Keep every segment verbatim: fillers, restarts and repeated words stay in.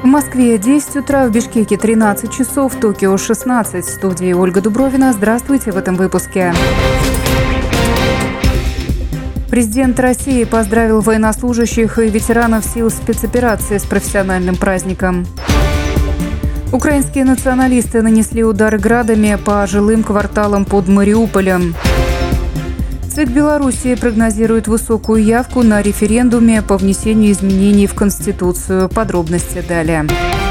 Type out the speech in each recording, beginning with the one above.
Москве десять утра, в Бишкеке тринадцать часов, в Токио шестнадцать. В студии Ольга Дубровина. Здравствуйте в этом выпуске. Президент России поздравил военнослужащих и ветеранов сил спецоперации с профессиональным праздником. Украинские националисты нанесли удары градами по жилым кварталам под Мариуполем. ЦИК Белоруссии прогнозирует высокую явку на референдуме по внесению изменений в Конституцию. Подробности далее.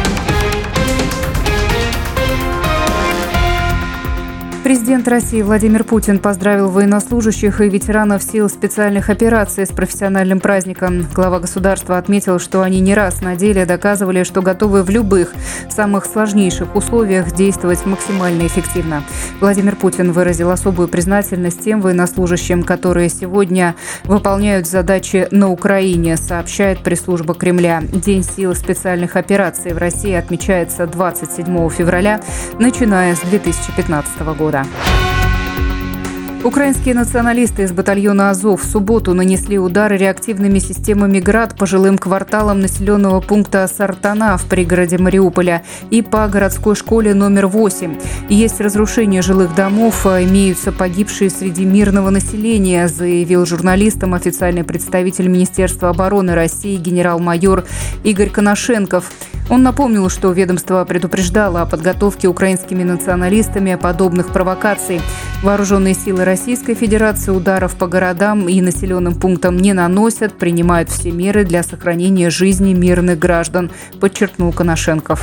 Президент России Владимир Путин поздравил военнослужащих и ветеранов сил специальных операций с профессиональным праздником. Глава государства отметил, что они не раз на деле доказывали, что готовы в любых, самых сложнейших условиях действовать максимально эффективно. Владимир Путин выразил особую признательность тем военнослужащим, которые сегодня выполняют задачи на Украине, сообщает пресс-служба Кремля. День сил специальных операций в России отмечается двадцать седьмого февраля, начиная с две тысячи пятнадцатого года. Украинские националисты из батальона «Азов» в субботу нанесли удары реактивными системами «Град» по жилым кварталам населенного пункта Сартана в пригороде Мариуполя и по городской школе номер восемь. Есть разрушение жилых домов, имеются погибшие среди мирного населения, заявил журналистам официальный представитель Министерства обороны России генерал-майор Игорь Коношенков. Он напомнил, что ведомство предупреждало о подготовке украинскими националистами подобных провокаций. Вооруженные силы Российской Федерации ударов по городам и населенным пунктам не наносят, принимают все меры для сохранения жизни мирных граждан, подчеркнул Коношенков.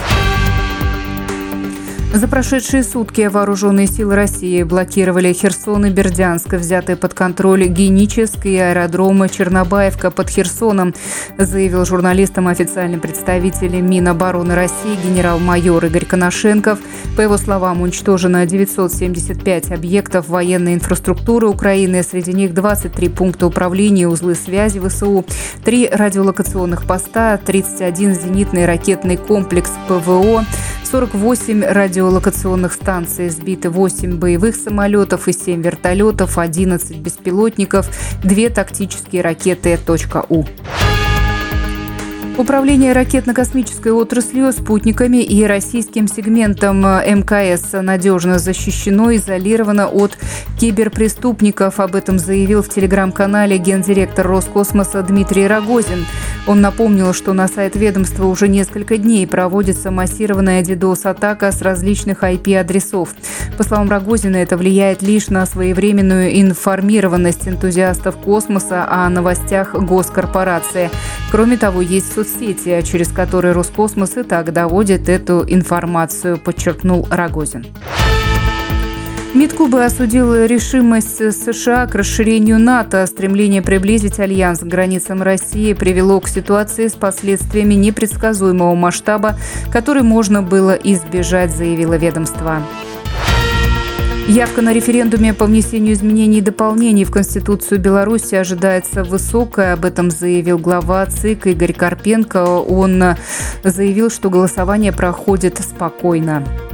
За прошедшие сутки вооруженные силы России блокировали Херсон и Бердянск, взятые под контроль Геническ и аэродромы Чернобаевка под Херсоном, заявил журналистам официальный представитель Минобороны России генерал-майор Игорь Коношенков. По его словам, уничтожено девятьсот семьдесят пять объектов военной инфраструктуры Украины, среди них двадцать три пункта управления, узлы связи ВСУ, три радиолокационных поста, тридцать один зенитный ракетный комплекс ПВО, сорок восемь радиолокационных станций, сбиты восемь боевых самолетов и семь вертолетов, одиннадцать беспилотников, две тактические ракеты .У. Управление ракетно-космической отраслью, спутниками и российским сегментом МКС надежно защищено и изолировано от киберпреступников. Об этом заявил в телеграм-канале гендиректор Роскосмоса Дмитрий Рогозин. Он напомнил, что на сайт ведомства уже несколько дней проводится массированная дидос-атака с различных ай пи-адресов. По словам Рогозина, это влияет лишь на своевременную информированность энтузиастов космоса о новостях госкорпорации. Кроме того, есть соцсети, через которые Роскосмос и так доводит эту информацию, подчеркнул Рогозин. МИД Кубы осудил решимость США к расширению НАТО. Стремление приблизить альянс к границам России привело к ситуации с последствиями непредсказуемого масштаба, который можно было избежать, заявило ведомство. Явка на референдуме по внесению изменений и дополнений в Конституцию Беларуси ожидается высокая. Об этом заявил глава ЦИК Игорь Карпенко. Он заявил, что голосование проходит спокойно.